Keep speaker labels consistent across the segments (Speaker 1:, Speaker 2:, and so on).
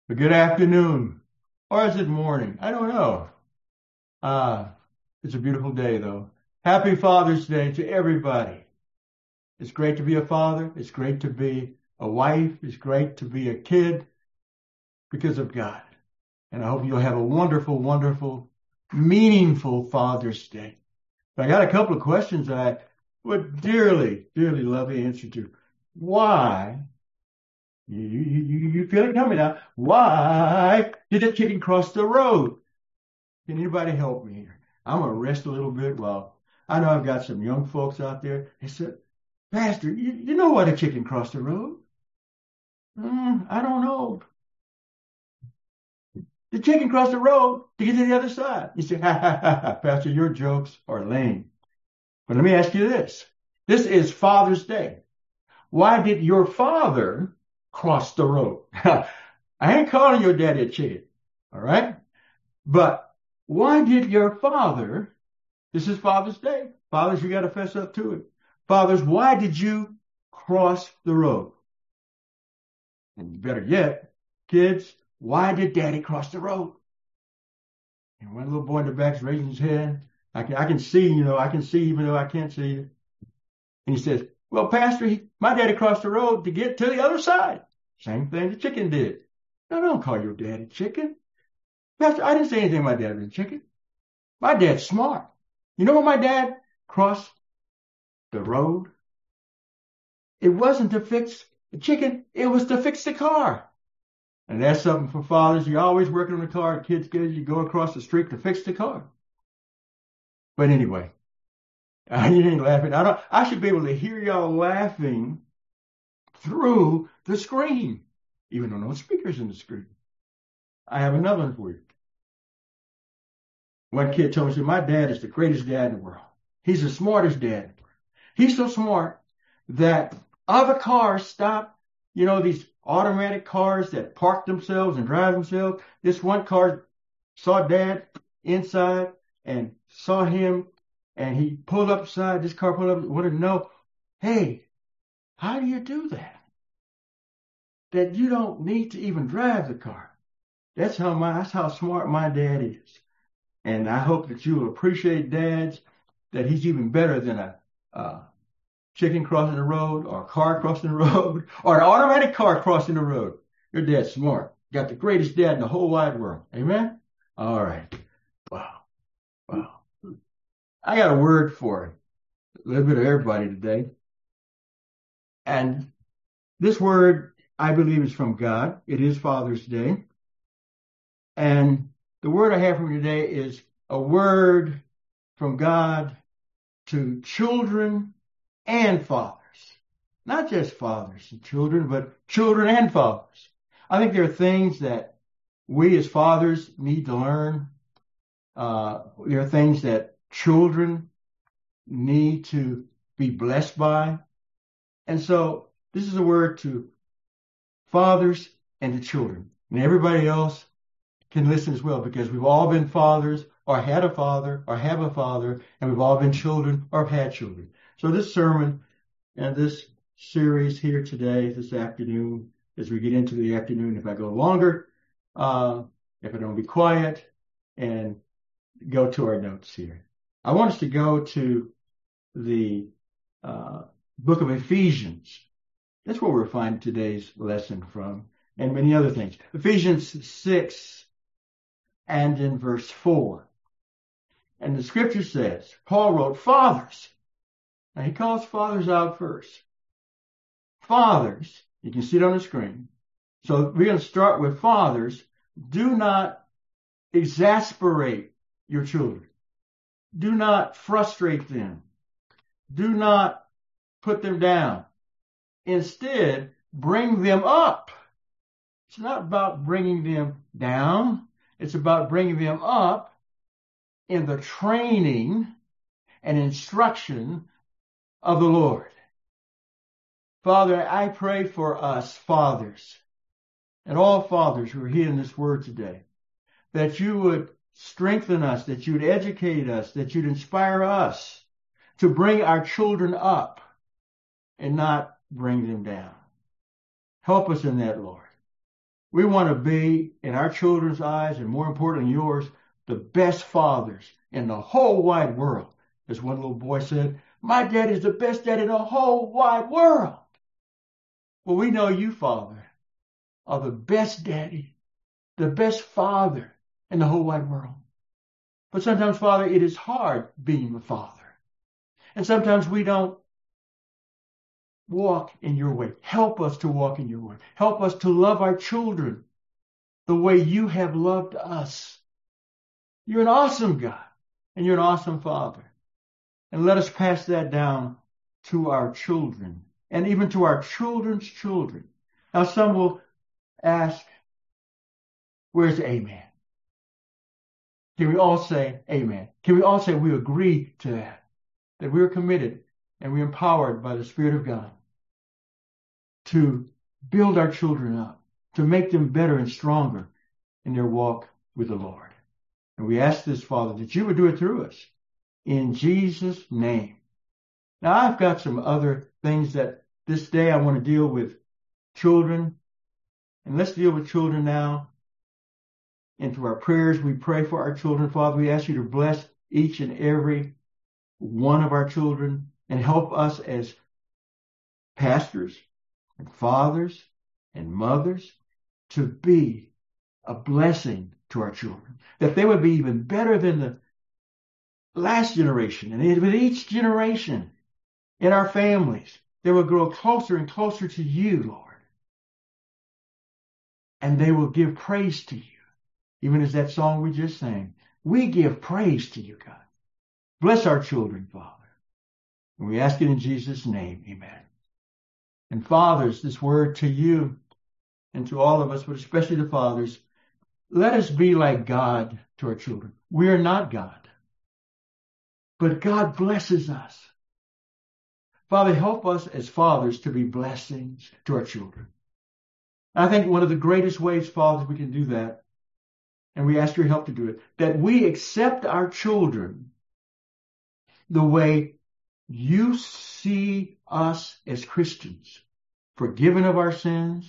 Speaker 1: Good afternoon, or is it morning? I don't know. Uh, it's a beautiful day, though. Happy Father's Day to everybody. It's great to be a father. It's great to be a wife. It's great to be a kid because of God. And I hope you'll have a wonderful, wonderful, meaningful Father's Day. I got a couple of questions that I would dearly, dearly love the answer to. Why? You feel it coming now. Why did the chicken cross the road? Can anybody help me here? I'm gonna rest a little bit while I know I've got some young folks out there. They said, Pastor, you know why the chicken crossed the road? I don't know. The chicken crossed the road to get to the other side. You say, ha ha ha ha, Pastor, your jokes are lame. But let me ask you this. This is Father's Day. Why did your father cross the road? I ain't calling your daddy a chicken, all right? But why did your father, this is Father's Day. Fathers, you got to fess up to it. Fathers, why did you cross the road? And better yet, kids, why did daddy cross the road? And one little boy in the back is raising his hand. I can see, I can see even though I can't see it. And he says, well, Pastor, my daddy crossed the road to get to the other side. Same thing the chicken did. No, don't call your daddy chicken. Pastor, I didn't say anything about dad being chicken. My dad's smart. You know when my dad crossed the road? It wasn't to fix the chicken, it was to fix the car. And that's something for fathers. You're always working on the car. Kids get it, you go across the street to fix the car. But anyway, you ain't laughing. I should be able to hear y'all laughing through the screen, even though no speakers in the screen. I have another one for you. One kid told me, he said, my dad is the greatest dad in the world. He's the smartest dad. He's so smart that other cars stop, these automatic cars that park themselves and drive themselves. This one car saw dad inside and saw him, and he pulled up beside this car, pulled up, wanted to know, hey, how do you do that? That you don't need to even drive the car. That's how smart my dad is. And I hope that you will appreciate dads, that he's even better than a chicken crossing the road or a car crossing the road or an automatic car crossing the road. Your dad's smart. Got the greatest dad in the whole wide world. Amen? All right. Wow. Wow. I got a word for a little bit of everybody today. And this word, I believe, is from God. It is Father's Day. And the word I have for you today is a word from God to children and fathers. Not just fathers and children, but children and fathers. I think there are things that we as fathers need to learn. There are things that children need to be blessed by. And so this is a word to fathers and to children. And everybody else can listen as well, because we've all been fathers or had a father or have a father, and we've all been children or have had children. So this sermon and this series here today, this afternoon, as we get into the afternoon, if I go longer, if I don't be quiet, and go to our notes here. I want us to go to the book of Ephesians. That's where we're finding today's lesson from, and many other things. Ephesians 6 and in verse 4. And the scripture says, Paul wrote, fathers. Now he calls fathers out first. Fathers, you can see it on the screen. So we're going to start with fathers. Do not exasperate your children. Do not frustrate them. Do not put them down. Instead, bring them up. It's not about bringing them down. It's about bringing them up in the training and instruction of the Lord. Father, I pray for us fathers and all fathers who are hearing this word today, that you would strengthen us, that you would educate us, that you'd inspire us to bring our children up and not bring them down. Help us in that, Lord. We want to be, in our children's eyes, and more importantly yours, the best fathers in the whole wide world. As one little boy said, my dad is the best dad in the whole wide world. Well, we know you, Father, are the best daddy, the best father in the whole wide world. But sometimes, Father, it is hard being a father. And sometimes we don't walk in your way. Help us to walk in your way. Help us to love our children the way you have loved us. You're an awesome God, and you're an awesome Father. And let us pass that down to our children, and even to our children's children. Now, some will ask, where's amen? Can we all say amen? Can we all say we agree to that? That we're committed and we're empowered by the Spirit of God to build our children up, to make them better and stronger in their walk with the Lord. And we ask this, Father, that you would do it through us. In Jesus' name. Now, I've got some other things that this day I want to deal with children. And let's deal with children now. Into our prayers, we pray for our children. Father, we ask you to bless each and every one of our children and help us as pastors and fathers and mothers to be a blessing to our children, that they would be even better than the last generation. And with each generation in our families, they will grow closer and closer to you, Lord. And they will give praise to you. Even as that song we just sang, we give praise to you, God. Bless our children, Father. And we ask it in Jesus' name, amen. And fathers, this word to you and to all of us, but especially the fathers, let us be like God to our children. We are not God, but God blesses us. Father, help us as fathers to be blessings to our children. I think one of the greatest ways, fathers, we can do that, and we ask your help to do it, that we accept our children the way you see us as Christians, forgiven of our sins,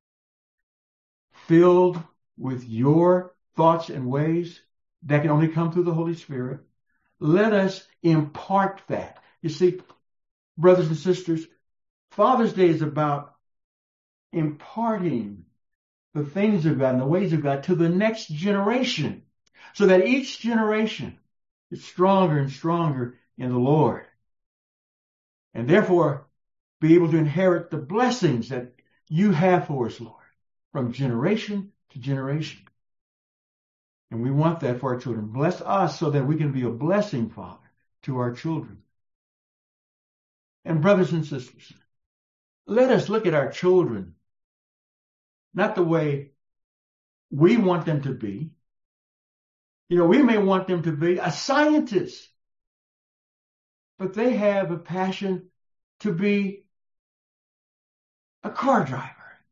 Speaker 1: filled with your thoughts and ways that can only come through the Holy Spirit. Let us impart that. You see, brothers and sisters, Father's Day is about imparting the things of God and the ways of God to the next generation, so that each generation is stronger and stronger in the Lord, and therefore be able to inherit the blessings that you have for us, Lord, from generation to generation. And we want that for our children. Bless us so that we can be a blessing, Father, to our children. And brothers and sisters, let us look at our children not the way we want them to be. You know, we may want them to be a scientist, but they have a passion to be a car driver,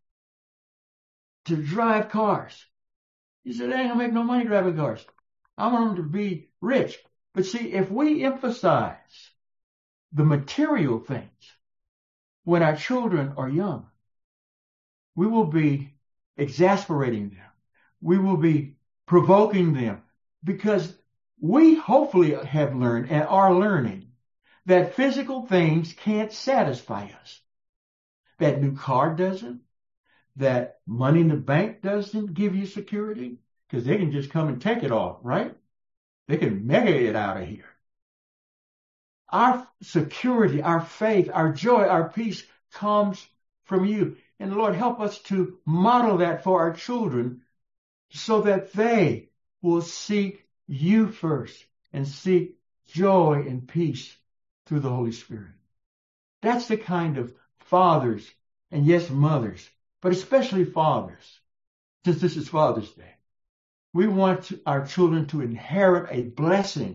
Speaker 1: to drive cars. You say, they ain't gonna make no money driving cars. I want them to be rich. But see, if we emphasize the material things when our children are young, we will be exasperating them. We will be provoking them, because we hopefully have learned and are learning that physical things can't satisfy us. That new car doesn't. That money in the bank doesn't give you security, because they can just come and take it all, right? They can mega it out of here. Our security, our faith, our joy, our peace comes from you. And Lord, help us to model that for our children so that they will seek you first and seek joy and peace through the Holy Spirit. That's the kind of fathers, and yes, mothers, but especially fathers, since this is Father's Day. We want our children to inherit a blessing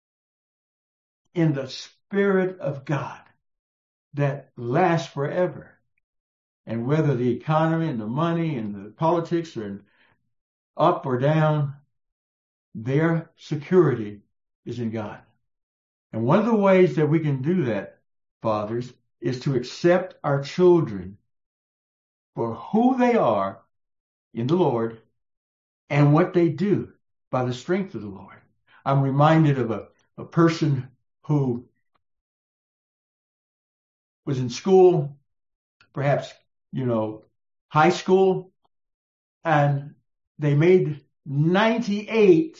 Speaker 1: in the Spirit of God that lasts forever. And whether the economy and the money and the politics are up or down, their security is in God. And one of the ways that we can do that, fathers, is to accept our children for who they are in the Lord and what they do by the strength of the Lord. I'm reminded of a person who was in school, perhaps, high school, and they made 98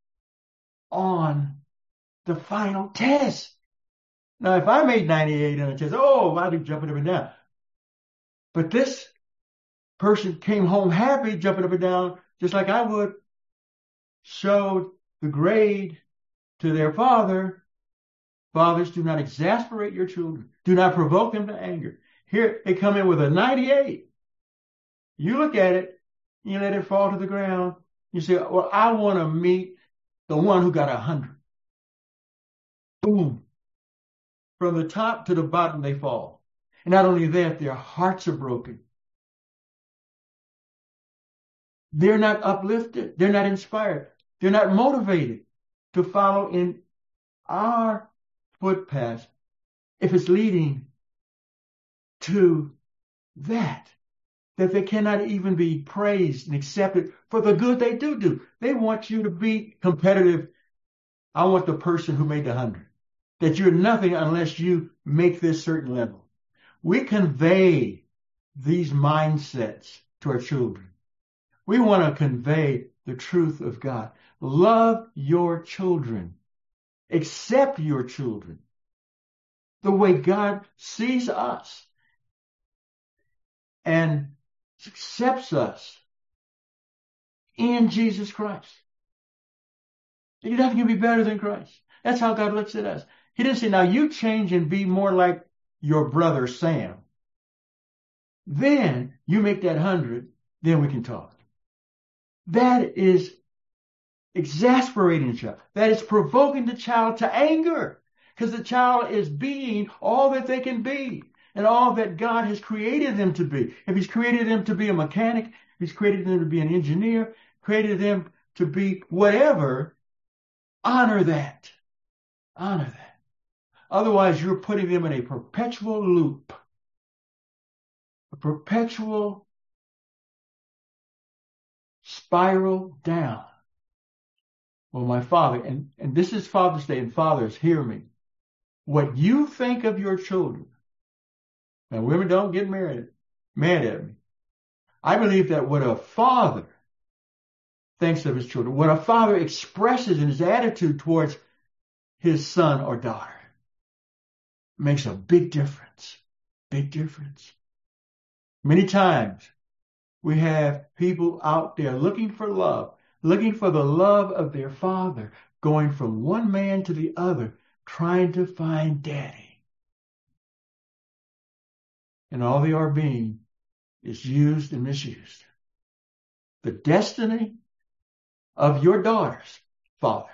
Speaker 1: on the final test. Now, if I made 98 on a test, I'd be jumping up and down. But this person came home happy, jumping up and down, just like I would, showed the grade to their father. Fathers, do not exasperate your children. Do not provoke them to anger. Here, they come in with a 98. You look at it, you let it fall to the ground. You say, well, I want to meet the one who got 100. Boom. From the top to the bottom, they fall. And not only that, their hearts are broken. They're not uplifted. They're not inspired. They're not motivated to follow in our footpaths if it's leading to that they cannot even be praised and accepted for the good they do. They want you to be competitive. I want the person who made the 100, that you're nothing unless you make this certain level. We convey these mindsets to our children. We want to convey the truth of God. Love your children. Accept your children the way God sees us and accepts us in Jesus Christ. Nothing can be better than Christ. That's how God looks at us. He didn't say, now you change and be more like your brother Sam. Then you make that 100, then we can talk. That is exasperating the child. That is provoking the child to anger, because the child is being all that they can be and all that God has created them to be. If he's created them to be a mechanic, if he's created them to be an engineer, created them to be whatever, honor that. Honor that. Otherwise, you're putting them in a perpetual loop, a perpetual spiral down. Well, my father, and this is Father's Day, and fathers, hear me. What you think of your children, now women don't get mad at me. I believe that what a father thinks of his children, what a father expresses in his attitude towards his son or daughter, makes a big difference. Big difference. Many times we have people out there looking for love, looking for the love of their father, going from one man to the other, trying to find daddy. And all they are being is used and misused. The destiny of your daughters, fathers,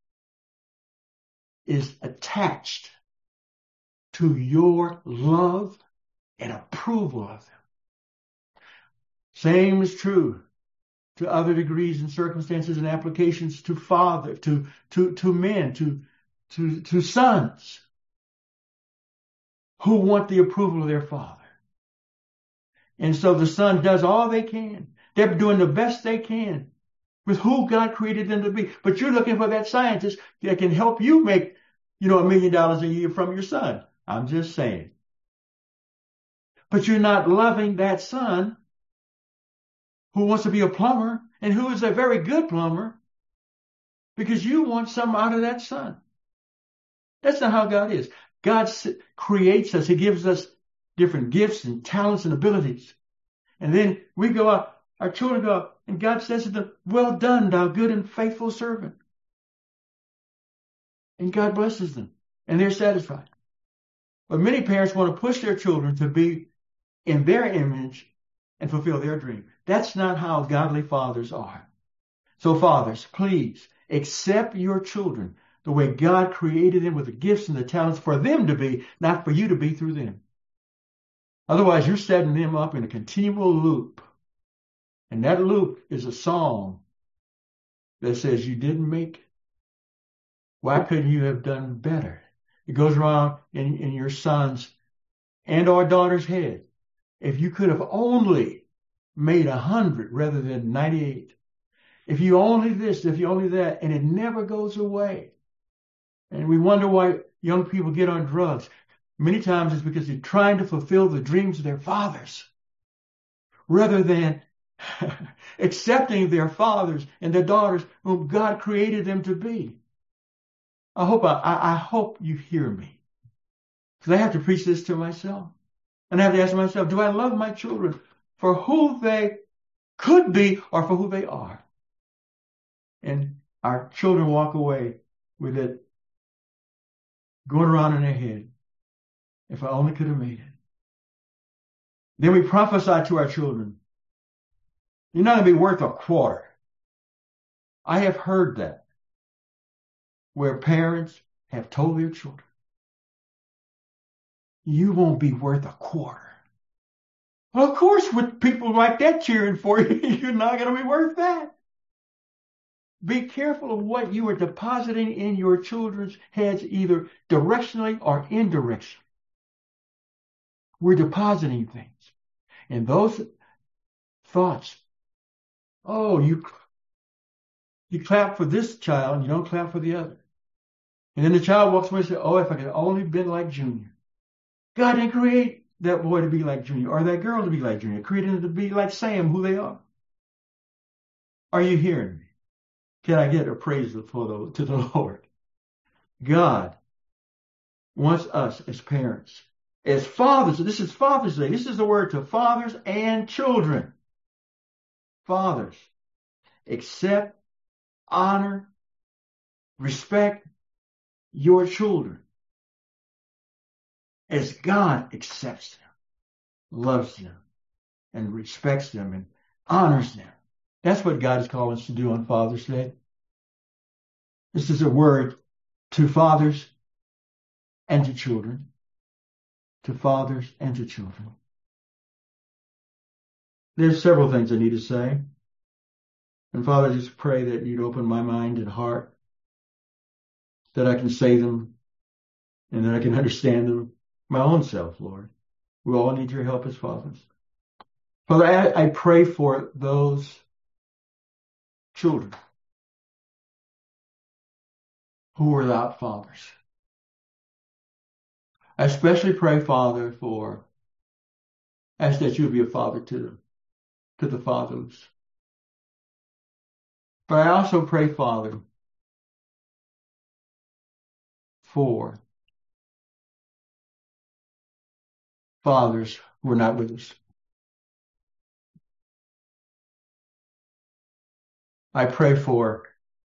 Speaker 1: is attached to your love and approval of them. Same is true to other degrees and circumstances and applications to father, to men, to sons who want the approval of their father. And so the son does all they can. They're doing the best they can with who God created them to be. But you're looking for that scientist that can help you make, $1 million a year from your son. I'm just saying. But you're not loving that son who wants to be a plumber and who is a very good plumber because you want something out of that son. That's not how God is. God creates us. He gives us different gifts and talents and abilities. And then we go out, our children go out, and God says to them, well done, thou good and faithful servant. And God blesses them, and they're satisfied. But many parents want to push their children to be in their image and fulfill their dream. That's not how godly fathers are. So fathers, please accept your children the way God created them with the gifts and the talents for them to be, not for you to be through them. Otherwise, you're setting them up in a continual loop. And that loop is a song that says you didn't make it. Why couldn't you have done better? It goes around in your son's and our daughter's head. If you could have only made 100 rather than 98. If you only this, if you only that, and it never goes away. And we wonder why young people get on drugs. Many times it's because they're trying to fulfill the dreams of their fathers rather than accepting their fathers and their daughters whom God created them to be. I hope you hear me. Because I have to preach this to myself. And I have to ask myself, do I love my children for who they could be or for who they are? And our children walk away with it going around in their head. If I only could have made it. Then we prophesy to our children. You're not going to be worth a quarter. I have heard that. Where parents have told their children, you won't be worth a quarter. Well, of course, with people like that cheering for you, you're not going to be worth that. Be careful of what you are depositing in your children's heads, either directionally or indirectionally. We're depositing things. And those thoughts, oh, you clap for this child and you don't clap for the other. And then the child walks away and says, oh, if I could only been like Junior. God didn't create that boy to be like Junior or that girl to be like Junior. He created them to be like Sam, who they are. Are you hearing me? Can I get a praise to the Lord? God wants us as parents, as fathers. This is Father's Day. This is the word to fathers and children. Fathers, accept, honor, respect your children as God accepts them, loves them, and respects them and honors them. That's what God is calling us to do on Father's Day. This is a word to fathers and to children. To fathers and to children. There's several things I need to say. And Father, I just pray that you'd open my mind and heart, that I can say them and that I can understand them my own self, Lord. We all need your help as fathers. Father, I pray for those children who are without fathers. I especially pray, Father, ask that you would be a father to them, to the fatherless. But I also pray, Father, for fathers who are not with us. I pray for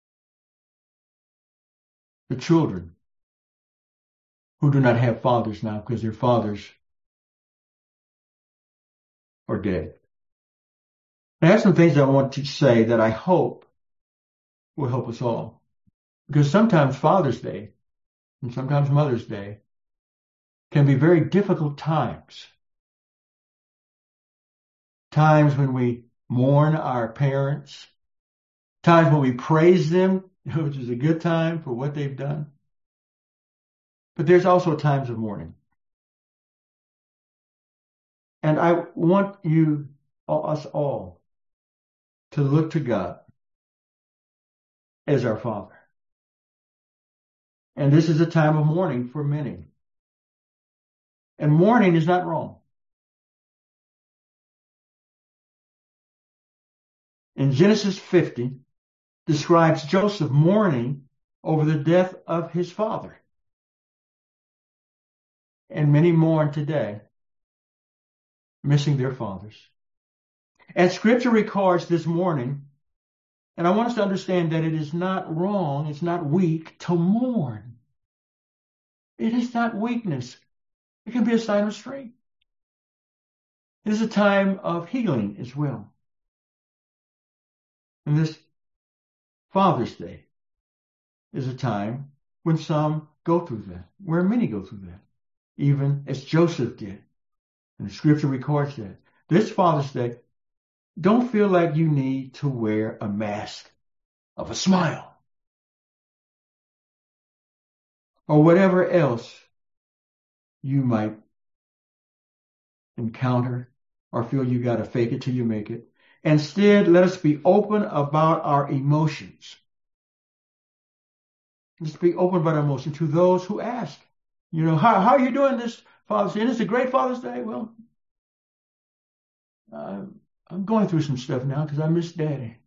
Speaker 1: the children who do not have fathers now because their fathers are dead. I have some things I want to say that I hope will help us all. Because sometimes Father's Day and sometimes Mother's Day can be very difficult times. Times when we mourn our parents. Times when we praise them, which is a good time for what they've done. But there's also times of mourning. And I want us all, to look to God as our Father. And this is a time of mourning for many. And mourning is not wrong. In Genesis 50, describes Joseph mourning over the death of his father. And many mourn today, missing their fathers. And Scripture records this mourning, and I want us to understand that it is not wrong, it's not weak to mourn. It is not weakness. It can be a sign of strength. It is a time of healing as well. And this Father's Day is a time when some go through that, where many go through that, even as Joseph did. And the Scripture records that. This Father's Day, don't feel like you need to wear a mask of a smile or whatever else you might encounter or feel you got to fake it till you make it. Instead, let us be open about our emotions. Let's be open about our emotions to those who ask. How are you doing this Father's Day? And it's a great Father's Day. Well, I'm going through some stuff now because I miss Daddy.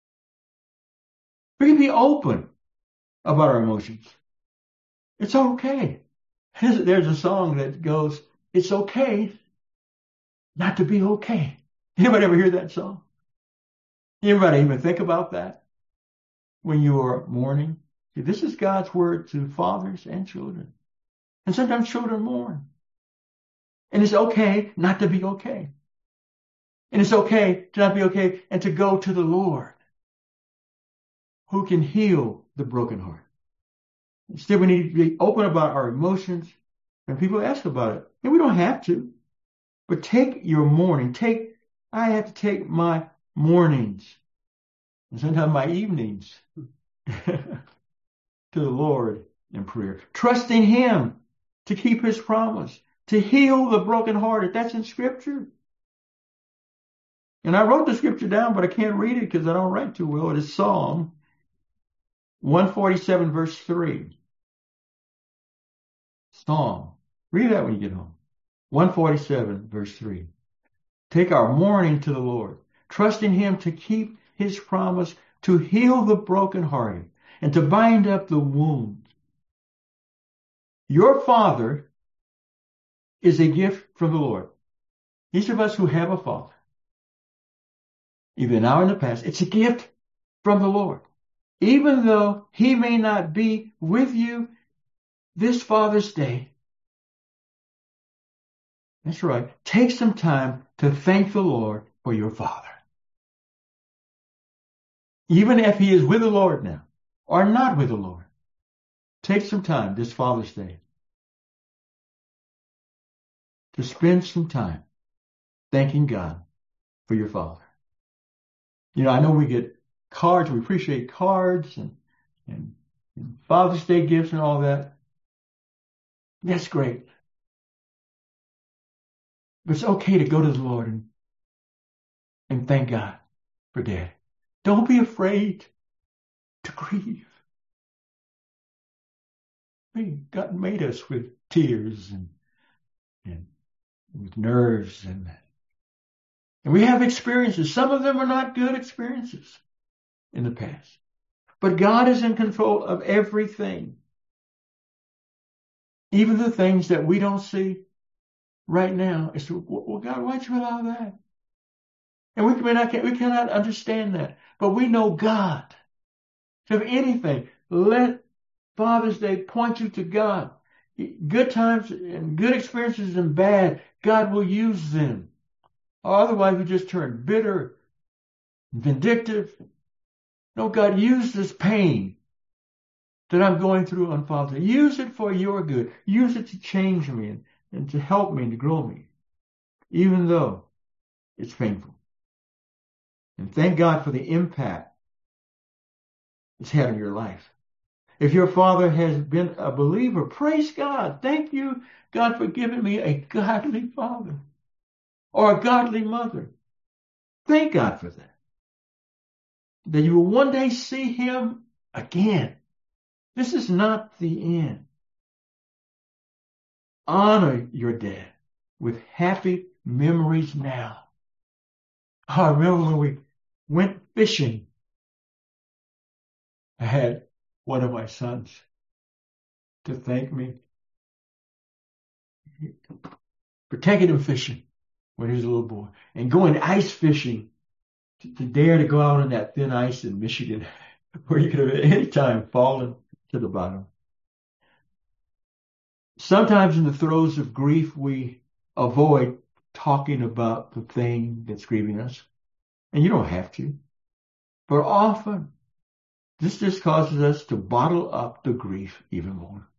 Speaker 1: We can be open about our emotions. It's okay. There's a song that goes, it's okay not to be okay. Anybody ever hear that song? Anybody even think about that when you are mourning? See, this is God's word to fathers and children. And sometimes children mourn. And it's okay not to be okay. And it's okay to not be okay and to go to the Lord who can heal the broken heart. Instead, we need to be open about our emotions when people ask about it. And we don't have to. But take your mourning. I have to take my mornings and sometimes my evenings to the Lord in prayer. Trusting Him to keep His promise, to heal the brokenhearted. That's in Scripture. And I wrote the Scripture down, but I can't read it because I don't write too well. It is Psalm 147 verse 3. Psalm. Read that when you get home. 147 verse 3. Take our mourning to the Lord, trusting Him to keep His promise, to heal the brokenhearted, and to bind up the wounds. Your Father is a gift from the Lord. Each of us who have a father, either now or in the past, it's a gift from the Lord. Even though He may not be with you this Father's Day, that's right, take some time to thank the Lord for your Father. Even if he is with the Lord now, or not with the Lord, take some time this Father's Day to spend some time thanking God for your Father. I know we get cards, we appreciate cards and Father's Day gifts and all that. That's great. But it's okay to go to the Lord and thank God for Dad. Don't be afraid to grieve. God made us with tears and with nerves and we have experiences. Some of them are not good experiences in the past. But God is in control of everything. Even the things that we don't see right now. It's, well, God, why'd you allow that? And we cannot understand that. But we know God. So if anything, let Father's Day point you to God. Good times and good experiences and bad, God will use them. Or otherwise we just turn bitter, vindictive. No, God, use this pain that I'm going through on Father's Day. Use it for your good. Use it to change me and to help me and to grow me, even though it's painful. And thank God for the impact it's had on your life. If your father has been a believer, praise God. Thank you, God, for giving me a godly father or a godly mother. Thank God for that. That you will one day see him again. This is not the end. Honor your dad with happy memories now. I remember when we went fishing. I had one of my sons to thank me for taking him fishing when he was a little boy and going ice fishing to dare to go out on that thin ice in Michigan where you could have at any time fallen to the bottom. Sometimes in the throes of grief, we avoid talking about the thing that's grieving us. And you don't have to. But often, this just causes us to bottle up the grief even more.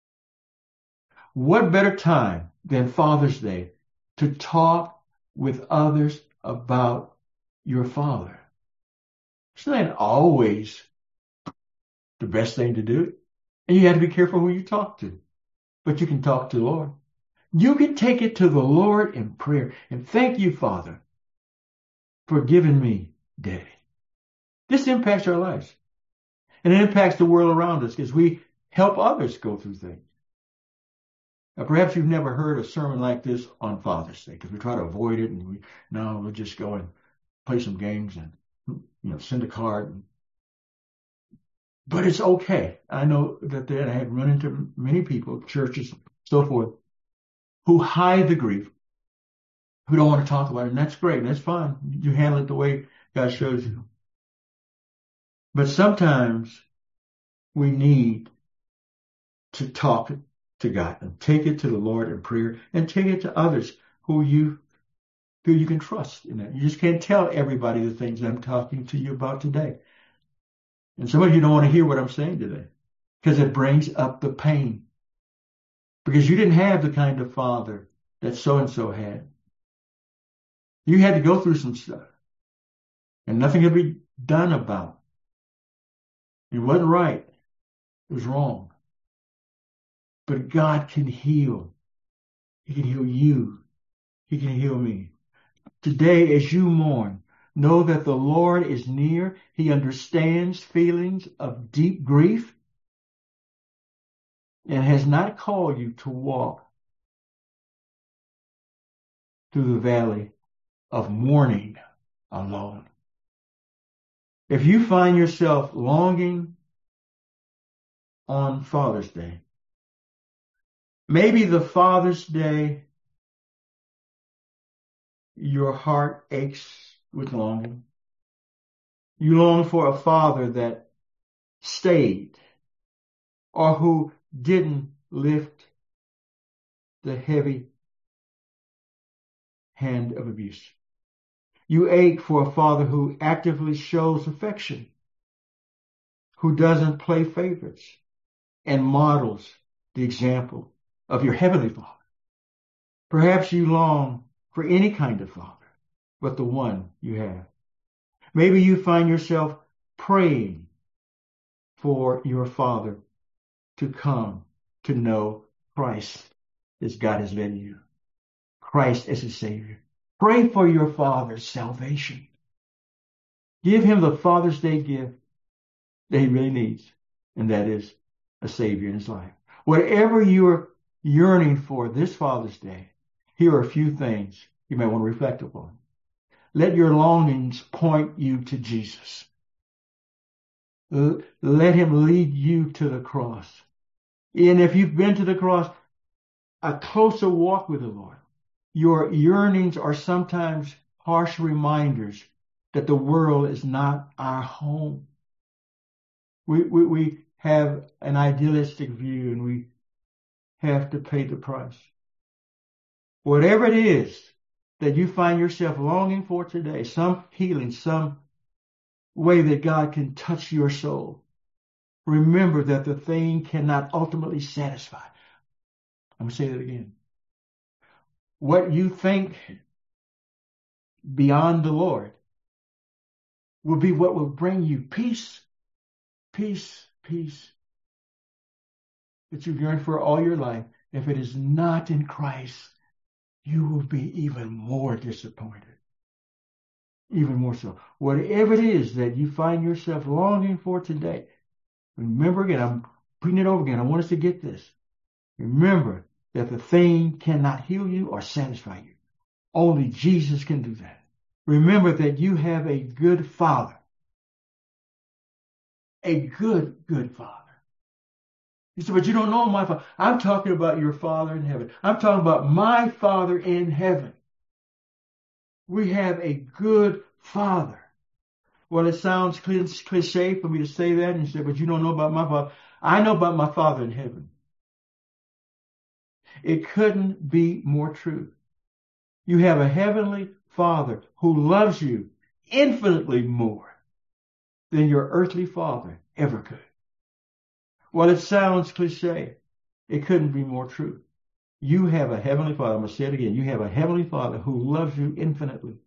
Speaker 1: What better time than Father's Day to talk with others about your father? It's not always the best thing to do. And you have to be careful who you talk to. But you can talk to the Lord. You can take it to the Lord in prayer. And thank you, Father, for giving me Daddy. This impacts our lives. And it impacts the world around us because we help others go through things. Now, perhaps you've never heard a sermon like this on Father's Day because we try to avoid it and we'll just go and play some games and send a card. But it's okay. I know that I have run into many people, churches, so forth, who hide the grief, who don't want to talk about it. And that's great. That's fine. You handle it the way God shows you. But sometimes we need to talk to God and take it to the Lord in prayer and take it to others who you feel you can trust in that. You just can't tell everybody the things I'm talking to you about today. And some of you don't want to hear what I'm saying today because it brings up the pain. Because you didn't have the kind of father that so-and-so had. You had to go through some stuff. And nothing could be done about it. It wasn't right. It was wrong. But God can heal. He can heal you. He can heal me. Today, as you mourn, know that the Lord is near. He understands feelings of deep grief and has not called you to walk through the valley of mourning alone. If you find yourself longing on Father's Day, maybe the Father's Day your heart aches with longing. You long for a father that stayed or who didn't lift the heavy hand of abuse. You ache for a father who actively shows affection, who doesn't play favorites, and models the example of your heavenly Father. Perhaps you long for any kind of father, but the one you have. Maybe you find yourself praying for your father to come to know Christ as God has led you. Christ as his Savior. Pray for your father's salvation. Give him the Father's Day gift that he really needs, and that is a Savior in his life. Whatever you're yearning for this Father's Day, here are a few things you may want to reflect upon. Let your longings point you to Jesus. Let him lead you to the cross. And if you've been to the cross, a closer walk with the Lord. Your yearnings are sometimes harsh reminders that the world is not our home. We have an idealistic view and we have to pay the price. Whatever it is that you find yourself longing for today, some healing, some way that God can touch your soul, remember that the thing cannot ultimately satisfy. I'm going to say that again. What you think beyond the Lord will be what will bring you peace, peace, peace that you've yearned for all your life. If it is not in Christ, you will be even more disappointed. Even more so. Whatever it is that you find yourself longing for today, remember again, I'm putting it over again. I want us to get this. Remember that the thing cannot heal you or satisfy you. Only Jesus can do that. Remember that you have a good Father. A good Father. You say, but you don't know my Father. I'm talking about your Father in heaven. I'm talking about my Father in heaven. We have a good Father. Well, it sounds cliche for me to say that, and you say, but you don't know about my Father. I know about my Father in heaven. It couldn't be more true. You have a heavenly Father who loves you infinitely more than your earthly father ever could. Well, it sounds cliche. It couldn't be more true. You have a heavenly Father. I'm going to say it again. You have a heavenly Father who loves you infinitely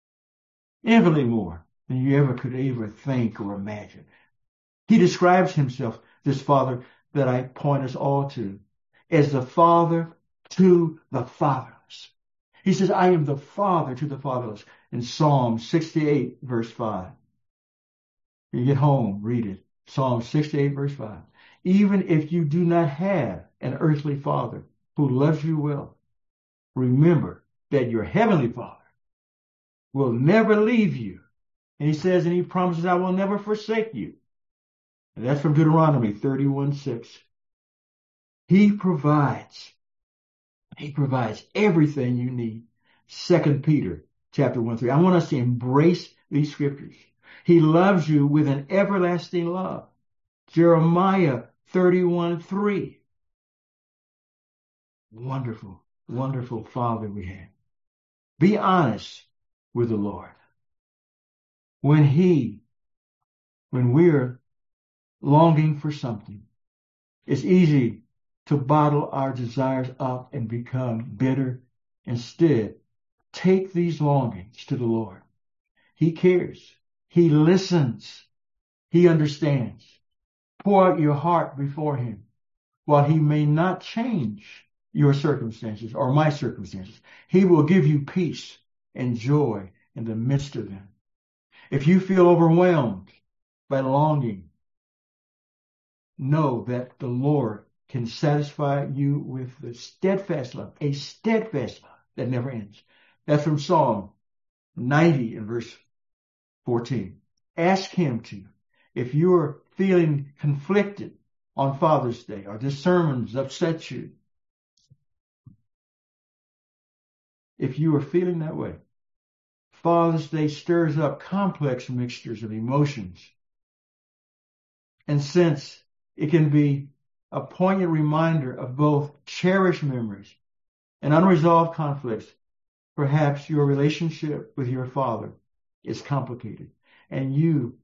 Speaker 1: more than you ever could ever think or imagine. He describes himself, this Father that I point us all to, as the Father to the fatherless. He says, I am the father to the fatherless in Psalm 68, verse 5. When you get home, read it. Psalm 68, verse 5. Even if you do not have an earthly father who loves you well, remember that your heavenly Father will never leave you. And he says, and he promises, I will never forsake you. And that's from Deuteronomy 31:6. He provides everything you need. 2 Peter chapter 1:3. I want us to embrace these scriptures. He loves you with an everlasting love. Jeremiah 31:3. Wonderful, wonderful Father we have. Be honest with the Lord. When we're longing for something, it's easy to bottle our desires up and become bitter. Instead, take these longings to the Lord. He cares. He listens. He understands. Pour out your heart before him. While he may not change your circumstances or my circumstances, he will give you peace and joy in the midst of them. If you feel overwhelmed by longing, know that the Lord can satisfy you with the steadfast love, a steadfast love that never ends. That's from Psalm 90 and verse 14. Ask him to. If you're feeling conflicted on Father's Day or this sermon's upset you, if you are feeling that way, Father's Day stirs up complex mixtures of emotions. And since it can be a poignant reminder of both cherished memories and unresolved conflicts, perhaps your relationship with your Father is complicated and you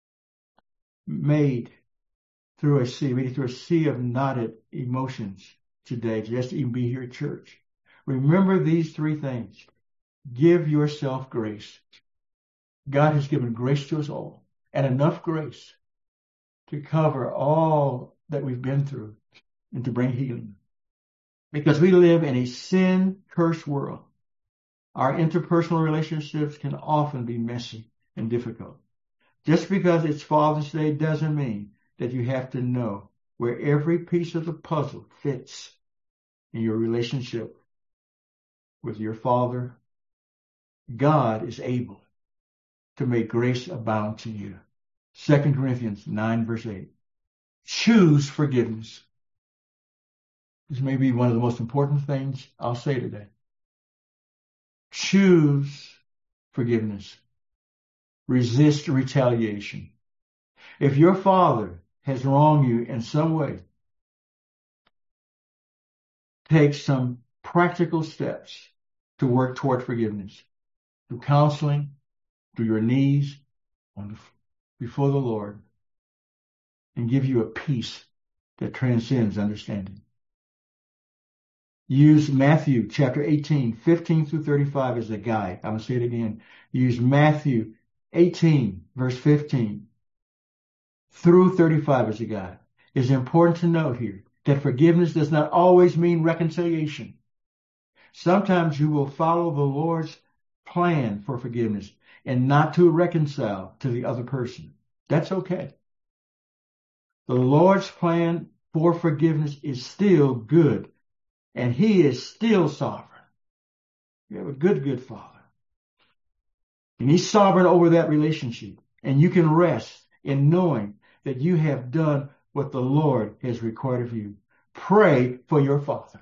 Speaker 1: made through a sea of knotted emotions today, just to even be here at church. Remember these three things. Give yourself grace. God has given grace to us all, and enough grace to cover all that we've been through and to bring healing. Because we live in a sin-cursed world, our interpersonal relationships can often be messy and difficult. Just because it's Father's Day doesn't mean that you have to know where every piece of the puzzle fits in your relationship with your Father. God is able to make grace abound to you. 2 Corinthians 9 verse 8. Choose forgiveness. This may be one of the most important things I'll say today. Choose forgiveness. Resist retaliation. If your father has wronged you in some way, take some practical steps to work toward forgiveness. Through counseling, through your knees, before the Lord, and give you a peace that transcends understanding. Use Matthew chapter 18, 15 through 35 as a guide. I'm going to say it again. Use Matthew 18, verse 15 through 35 as a guide. It's important to note here that forgiveness does not always mean reconciliation. Sometimes you will follow the Lord's plan for forgiveness and not to reconcile to the other person. That's okay. The Lord's plan for forgiveness is still good, and he is still sovereign. You have a good Father. And he's sovereign over that relationship. And you can rest in knowing that you have done what the Lord has required of you. Pray for your Father.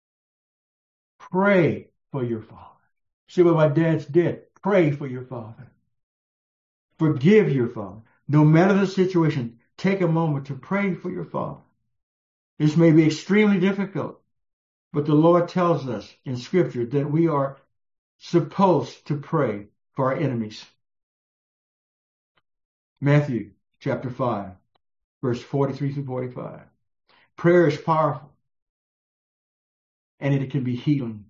Speaker 1: Pray for your Father. See what my dad's did. Pray for your Father. Forgive your Father. No matter the situation, take a moment to pray for your Father. This may be extremely difficult, but the Lord tells us in Scripture that we are supposed to pray for our enemies. Matthew chapter 5, verse 43 through 45. Prayer is powerful, and it can be healing.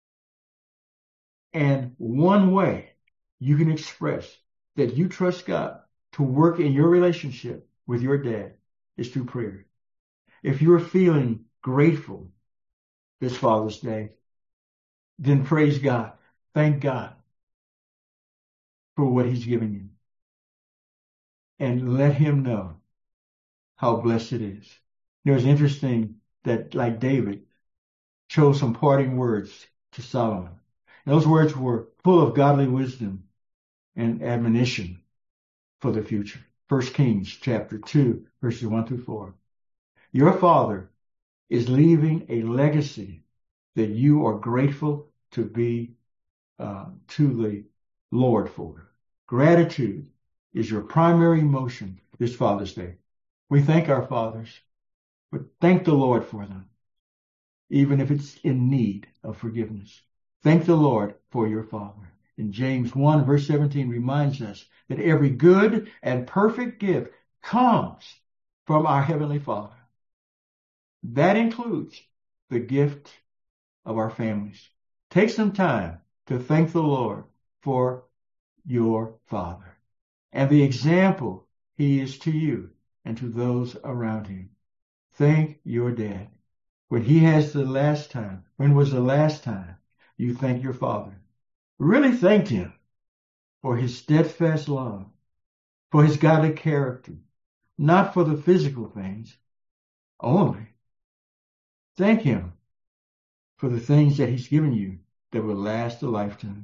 Speaker 1: And one way you can express that you trust God to work in your relationship with your dad is through prayer. If you're feeling grateful this Father's Day, then praise God. Thank God for what he's given you. And let him know how blessed it is. It was interesting that, like David, chose some parting words to Solomon. And those words were full of godly wisdom and admonition for the future. 1 Kings chapter 2, verses 1 through 4. Your father is leaving a legacy that you are grateful to be to the Lord for. Gratitude is your primary emotion this Father's Day. We thank our fathers, but thank the Lord for them, even if it's in need of forgiveness. Thank the Lord for your father. And James 1 verse 17 reminds us that every good and perfect gift comes from our Heavenly Father. That includes the gift of our families. Take some time to thank the Lord for your father and the example he is to you and to those around him. Thank your dad. When was the last time you thanked your father? Really thanked him for his steadfast love, for his godly character, not for the physical things only. Thank him for the things that he's given you that will last a lifetime.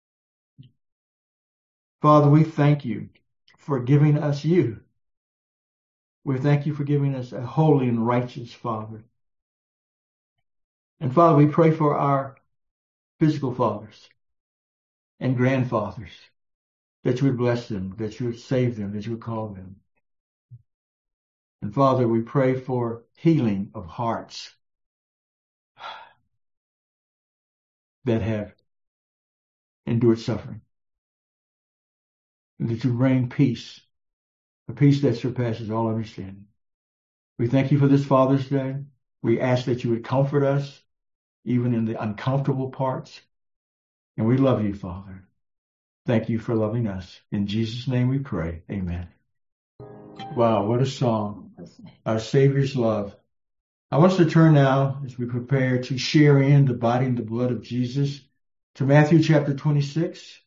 Speaker 1: Father, we thank you for giving us you. We thank you for giving us a holy and righteous Father. And Father, we pray for our physical fathers and grandfathers, that you would bless them, that you would save them, that you would call them. And Father, we pray for healing of hearts that have endured suffering, and that you bring peace, a peace that surpasses all understanding. We thank you for this Father's Day. We ask that you would comfort us, even in the uncomfortable parts. And we love you, Father. Thank you for loving us. In Jesus' name we pray. Amen. Wow, what a song. Our Savior's love. I want us to turn now, as we prepare to share in the body and the blood of Jesus, to Matthew chapter 26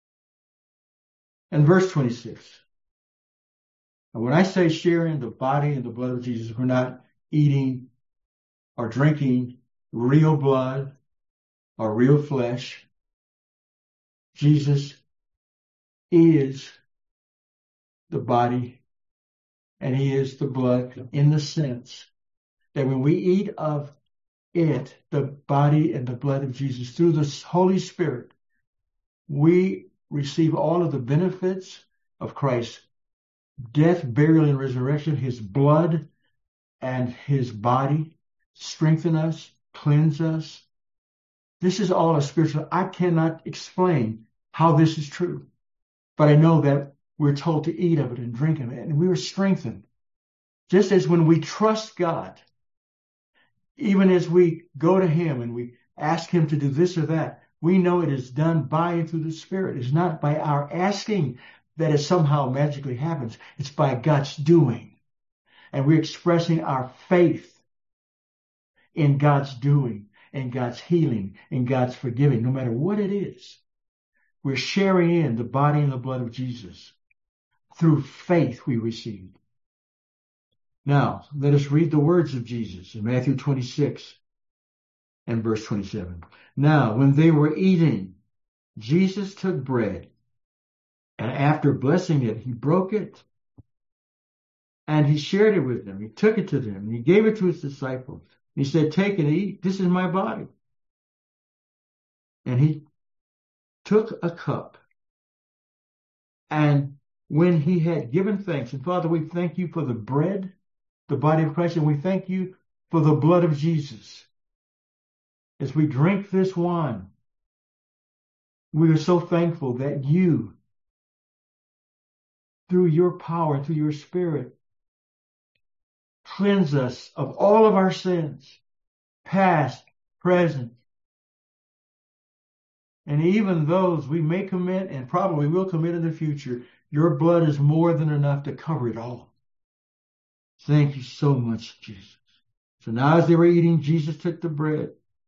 Speaker 1: and verse 26. And when I say share in the body and the blood of Jesus, we're not eating or drinking real blood or real flesh. Jesus is the body and he is the blood, in the sense that when we eat of it, the body and the blood of Jesus, through the Holy Spirit, we receive all of the benefits of Christ's death, burial, and resurrection. His blood and his body strengthen us, cleanse us. This is all a spiritual. I cannot explain how this is true, but I know that we're told to eat of it and drink of it, and we are strengthened. Just as when we trust God, even as we go to him and we ask him to do this or that, we know it is done by and through the Spirit. It's not by our asking that it somehow magically happens. It's by God's doing. And we're expressing our faith in God's doing, in God's healing, in God's forgiving, no matter what it is. We're sharing in the body and the blood of Jesus. Through faith we receive. Now, let us read the words of Jesus in Matthew 26 and verse 27. Now, when they were eating, Jesus took bread, and after blessing it, he broke it, and he shared it with them. He took it to them, and he gave it to his disciples. He said, take and eat. This is my body. And he took a cup, and when he had given thanks, and Father, we thank you for the bread, the body of Christ, and we thank you for the blood of Jesus. As we drink this wine, we are so thankful that you, through your power, through your Spirit, cleanse us of all of our sins, past, present, and even those we may commit and probably will commit in the future. Your blood is more than enough to cover it all. Thank you so much, Jesus. So now as they were eating, Jesus took the bread,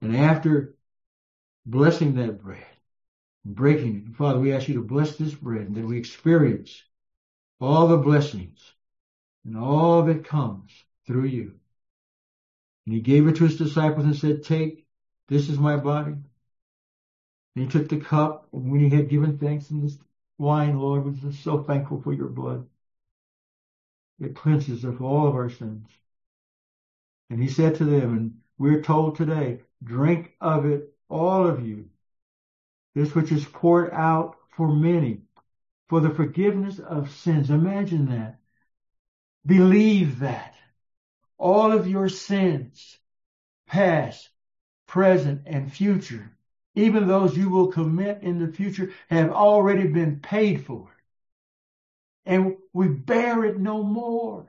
Speaker 1: And after blessing that bread, breaking it, Father, we ask you to bless this bread and that we experience all the blessings and all that comes through you. And he gave it to his disciples and said, take, this is my body. And he took the cup, and when he had given thanks in this wine, Lord, we're just so thankful for your blood. It cleanses us of all of our sins. And he said to them, and we're told today, drink of it, all of you, this which is poured out for many, for the forgiveness of sins. Imagine that. Believe that. All of your sins, past, present, and future, even those you will commit in the future, have already been paid for. And we bear it no more.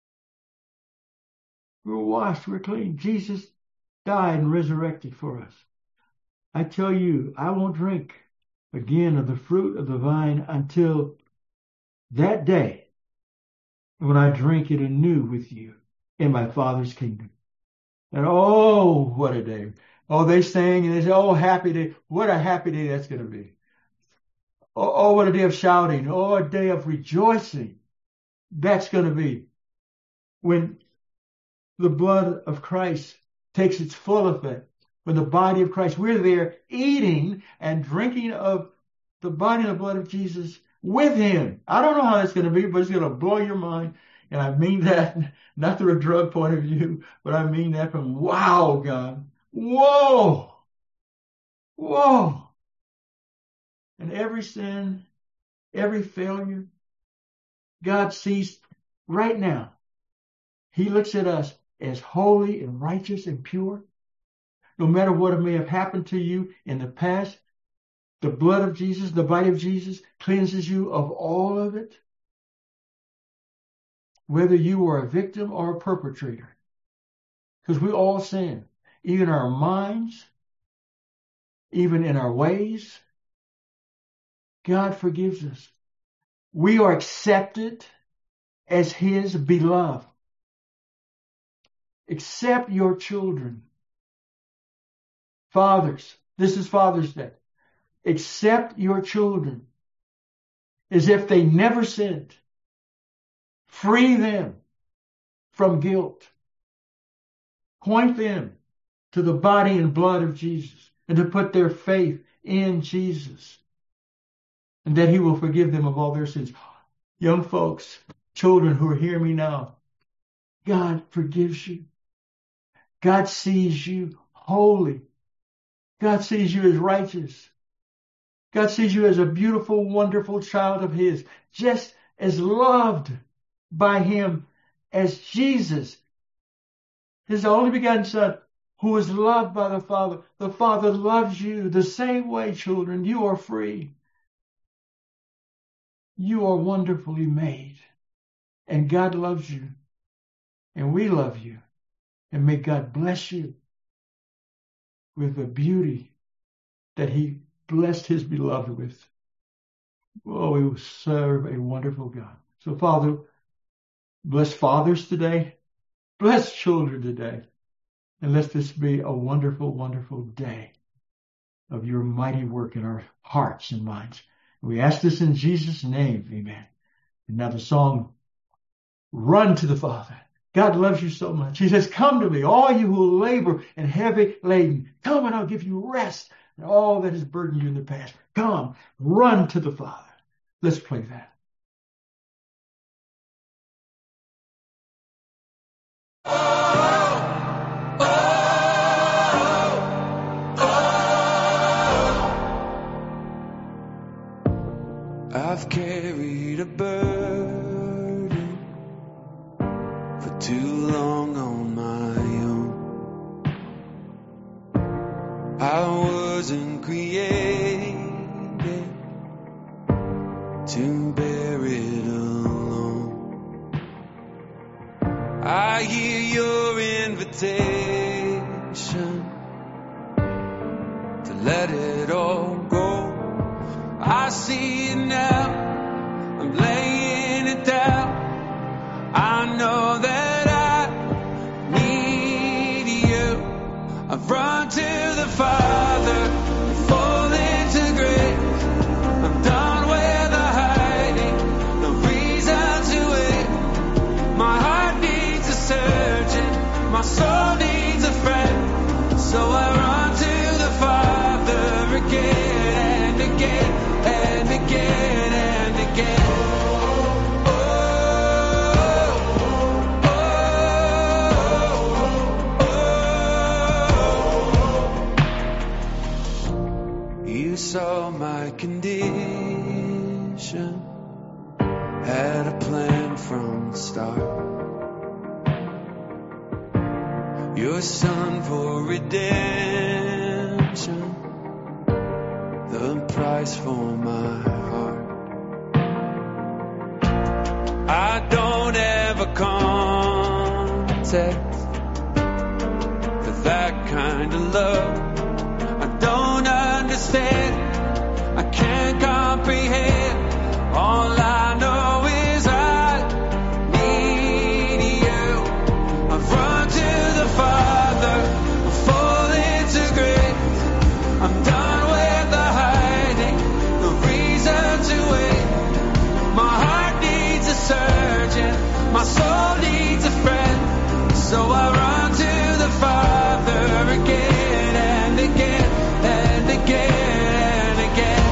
Speaker 1: We're washed, we're clean. Jesus died and resurrected for us. I tell you, I won't drink again of the fruit of the vine until that day when I drink it anew with you in my Father's kingdom. And oh, what a day. Oh, they sang and they said, oh, happy day. What a happy day that's going to be. Oh, what a day of shouting. Oh, a day of rejoicing. That's going to be when the blood of Christ takes its full effect. When the body of Christ, we're there eating and drinking of the body and the blood of Jesus with him. I don't know how that's going to be, but it's going to blow your mind. And I mean that not through a drug point of view, but I mean that from, wow, God. Whoa. Whoa. And every sin, every failure, God sees right now. He looks at us as holy and righteous and pure. No matter what may have happened to you in the past, the blood of Jesus, the body of Jesus cleanses you of all of it. Whether you are a victim or a perpetrator. Because we all sin. Even in our minds, even in our ways. God forgives us. We are accepted as his beloved. Accept your children. Fathers, this is Father's Day. Accept your children as if they never sinned. Free them from guilt. Point them to the body and blood of Jesus and to put their faith in Jesus and that he will forgive them of all their sins. Young folks, children who are hearing me now, God forgives you. God sees you holy. God sees you as righteous. God sees you as a beautiful, wonderful child of his, just as loved by him as Jesus, his only begotten Son, who is loved by the Father. The Father loves you the same way, children. You are free. You are wonderfully made. And God loves you. And we love you. And may God bless you with the beauty that he blessed his beloved with. Oh, we will serve a wonderful God. So, Father, bless fathers today. Bless children today. And let this be a wonderful, wonderful day of your mighty work in our hearts and minds. We ask this in Jesus' name. Amen. And now the song, Run to the Father. God loves you so much. He says, come to me, all you who labor and heavy laden. Come and I'll give you rest and all that has burdened you in the past. Come, run to the Father. Let's play that.
Speaker 2: I've carried a burden for too long on my own. I wasn't created to bear it alone. I hear your invitation to let it all go. I see it now, I'm laying it down. I know that I need you. I've run to had a plan from the start. Your son for redemption, the price for my heart. I don't have a context for that kind of love. I don't understand, I can't comprehend. All I know is I need you. I've run to the Father, I fall into grace. I'm done with the hiding, no reason to wait. My heart needs a surgeon, my soul needs a friend. So I run to the Father again and again and again and again.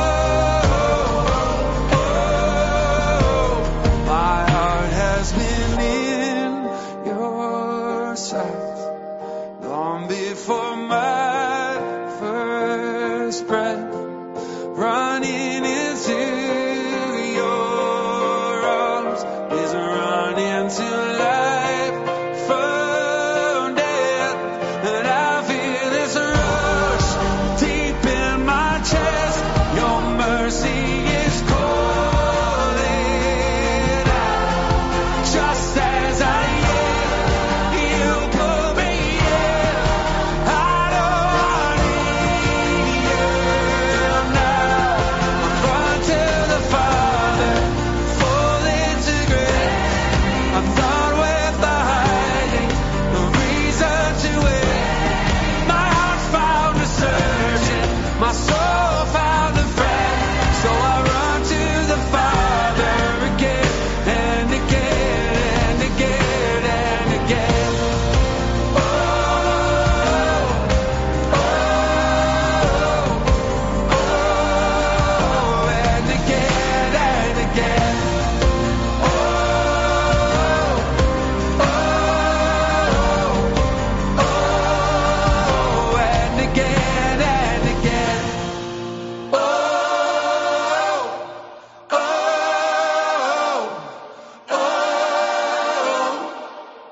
Speaker 2: My heart has been